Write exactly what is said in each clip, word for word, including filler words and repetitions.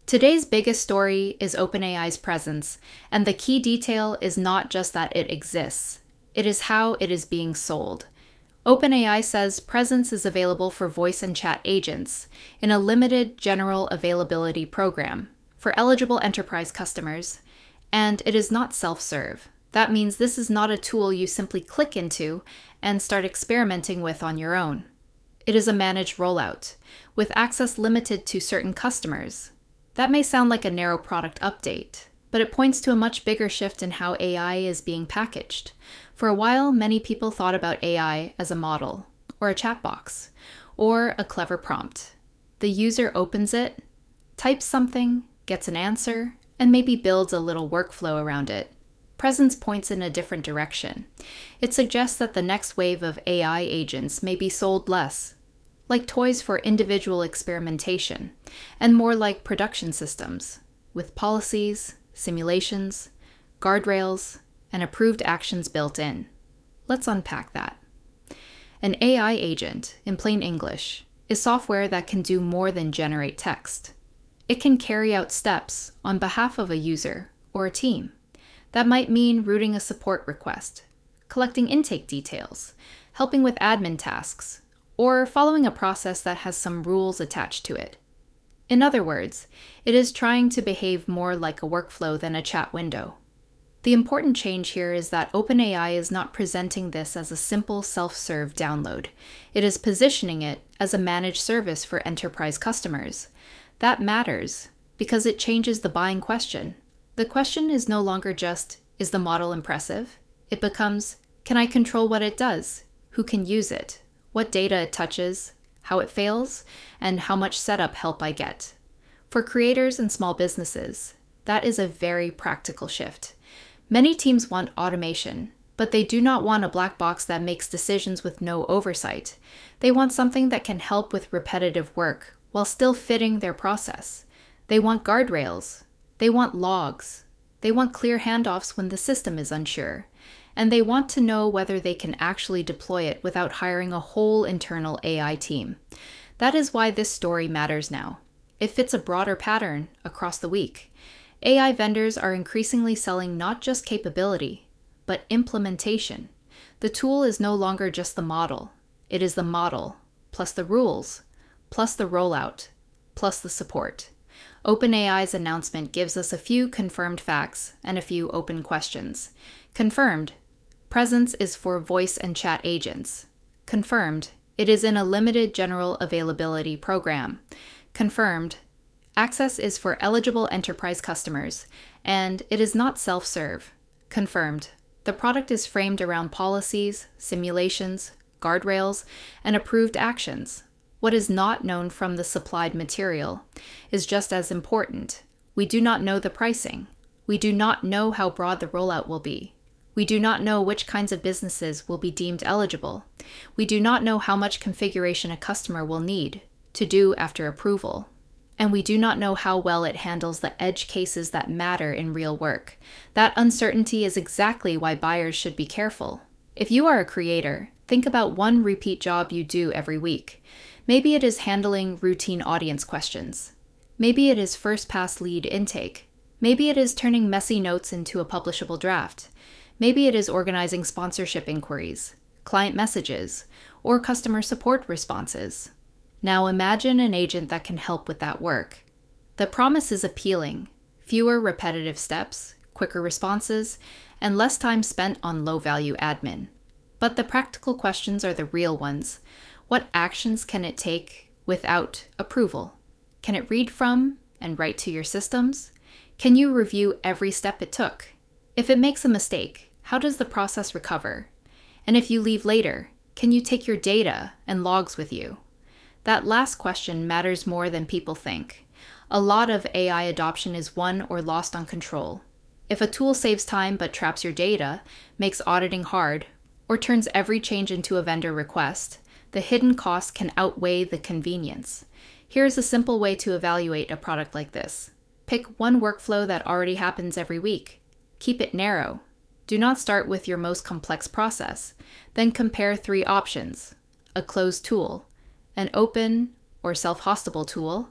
Today's biggest story is OpenAI's presence, and the key detail is not just that it exists, it is how it is being sold. OpenAI says Presence is available for voice and chat agents in a limited general availability program for eligible enterprise customers, and it is not self-serve. That means this is not a tool you simply click into and start experimenting with on your own. It is a managed rollout, with access limited to certain customers. That may sound like a narrow product update, but it points to a much bigger shift in how A I is being packaged. For a while, many people thought about A I as a model, or a chat box, or a clever prompt. The user opens it, types something, gets an answer, and maybe builds a little workflow around it. Presence points in a different direction. It suggests that the next wave of A I agents may be sold less, like toys for individual experimentation, and more like production systems, with policies, simulations, guardrails, and approved actions built in. Let's unpack that. An A I agent, in plain English, is software that can do more than generate text. It can carry out steps on behalf of a user or a team. That might mean routing a support request, collecting intake details, helping with admin tasks, or following a process that has some rules attached to it. In other words, it is trying to behave more like a workflow than a chat window. The important change here is that OpenAI is not presenting this as a simple self-serve download. It is positioning it as a managed service for enterprise customers. That matters because it changes the buying question. The question is no longer just, is the model impressive? It becomes, can I control what it does? Who can use it? What data it touches? How it fails? And how much setup help I get? For creators and small businesses, that is a very practical shift. Many teams want automation, but they do not want a black box that makes decisions with no oversight. They want something that can help with repetitive work while still fitting their process. They want guardrails. They want logs. They want clear handoffs when the system is unsure. And they want to know whether they can actually deploy it without hiring a whole internal A I team. That is why this story matters now. It fits a broader pattern across the week. A I vendors are increasingly selling not just capability, but implementation. The tool is no longer just the model. It is the model, plus the rules, plus the rollout, plus the support. OpenAI's announcement gives us a few confirmed facts and a few open questions. Confirmed, Presence is for voice and chat agents. Confirmed, it is in a limited general availability program. Confirmed, access is for eligible enterprise customers, and it is not self-serve. Confirmed, the product is framed around policies, simulations, guardrails, and approved actions. What is not known from the supplied material is just as important. We do not know the pricing. We do not know how broad the rollout will be. We do not know which kinds of businesses will be deemed eligible. We do not know how much configuration a customer will need to do after approval. And we do not know how well it handles the edge cases that matter in real work. That uncertainty is exactly why buyers should be careful. If you are a creator, think about one repeat job you do every week. Maybe it is handling routine audience questions. Maybe it is first-pass lead intake. Maybe it is turning messy notes into a publishable draft. Maybe it is organizing sponsorship inquiries, client messages, or customer support responses. Now imagine an agent that can help with that work. The promise is appealing: fewer repetitive steps, quicker responses, and less time spent on low-value admin. But the practical questions are the real ones. What actions can it take without approval? Can it read from and write to your systems? Can you review every step it took? If it makes a mistake, how does the process recover? And if you leave later, can you take your data and logs with you? That last question matters more than people think. A lot of A I adoption is won or lost on control. If a tool saves time but traps your data, makes auditing hard, or turns every change into a vendor request, the hidden cost can outweigh the convenience. Here's a simple way to evaluate a product like this. Pick one workflow that already happens every week. Keep it narrow. Do not start with your most complex process. Then compare three options: a closed tool, an open or self-hostable tool,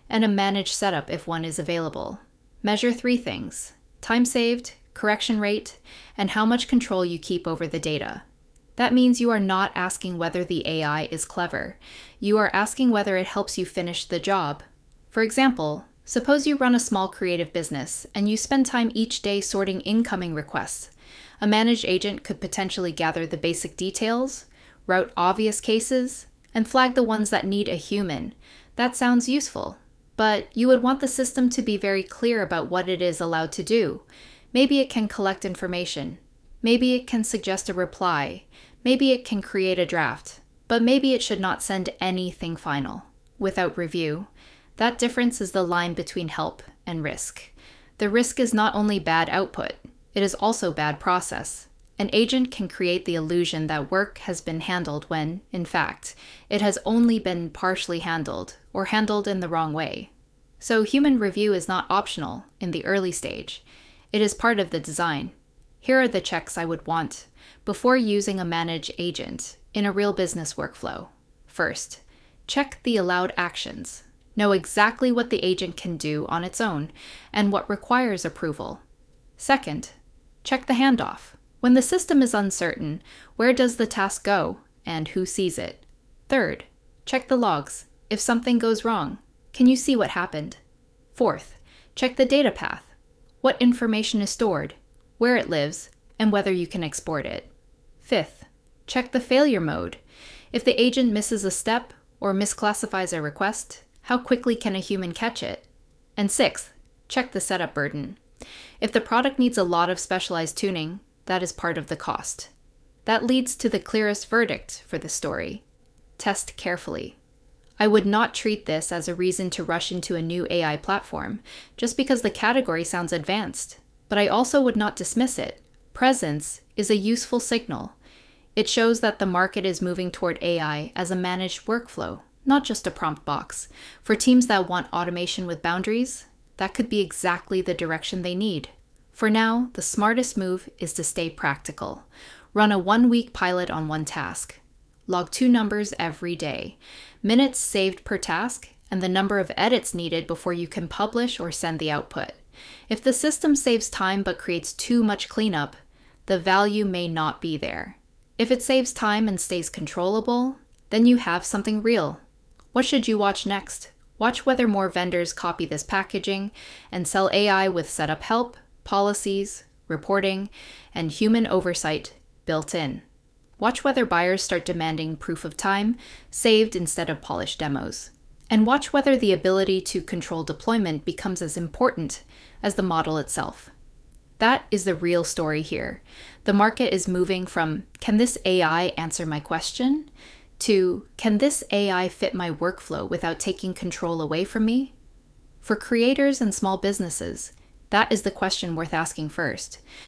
and a managed setup if one is available. Measure three things: time saved, correction rate, and how much control you keep over the data. That means you are not asking whether the A I is clever. You are asking whether it helps you finish the job. For example, suppose you run a small creative business and you spend time each day sorting incoming requests. A managed agent could potentially gather the basic details, route obvious cases, and flag the ones that need a human. That sounds useful, but you would want the system to be very clear about what it is allowed to do. Maybe it can collect information. Maybe it can suggest a reply. Maybe it can create a draft. But maybe it should not send anything final, without review. That difference is the line between help and risk. The risk is not only bad output, it is also bad process. An agent can create the illusion that work has been handled when, in fact, it has only been partially handled or handled in the wrong way. So human review is not optional in the early stage. It is part of the design. Here are the checks I would want before using a managed agent in a real business workflow. First, check the allowed actions. Know exactly what the agent can do on its own and what requires approval. Second, check the handoff. When the system is uncertain, where does the task go and who sees it? Third, check the logs. If something goes wrong, can you see what happened? Fourth, check the data path. What information is stored, where it lives, and whether you can export it. Fifth, check the failure mode. If the agent misses a step or misclassifies a request, how quickly can a human catch it? And sixth, check the setup burden. If the product needs a lot of specialized tuning, that is part of the cost. That leads to the clearest verdict for the story. Test carefully. I would not treat this as a reason to rush into a new A I platform, just because the category sounds advanced. But I also would not dismiss it. Presence is a useful signal. It shows that the market is moving toward A I as a managed workflow, not just a prompt box. For teams that want automation with boundaries, that could be exactly the direction they need. For now, the smartest move is to stay practical. Run a one-week pilot on one task. Log two numbers every day: minutes saved per task and the number of edits needed before you can publish or send the output. If the system saves time but creates too much cleanup, the value may not be there. If it saves time and stays controllable, then you have something real. What should you watch next? Watch whether more vendors copy this packaging and sell A I with setup help, policies, reporting, and human oversight built in. Watch whether buyers start demanding proof of time, saved instead of polished demos. And watch whether the ability to control deployment becomes as important as the model itself. That is the real story here. The market is moving from, can this A I answer my question? To, can this A I fit my workflow without taking control away from me? For creators and small businesses, that is the question worth asking first.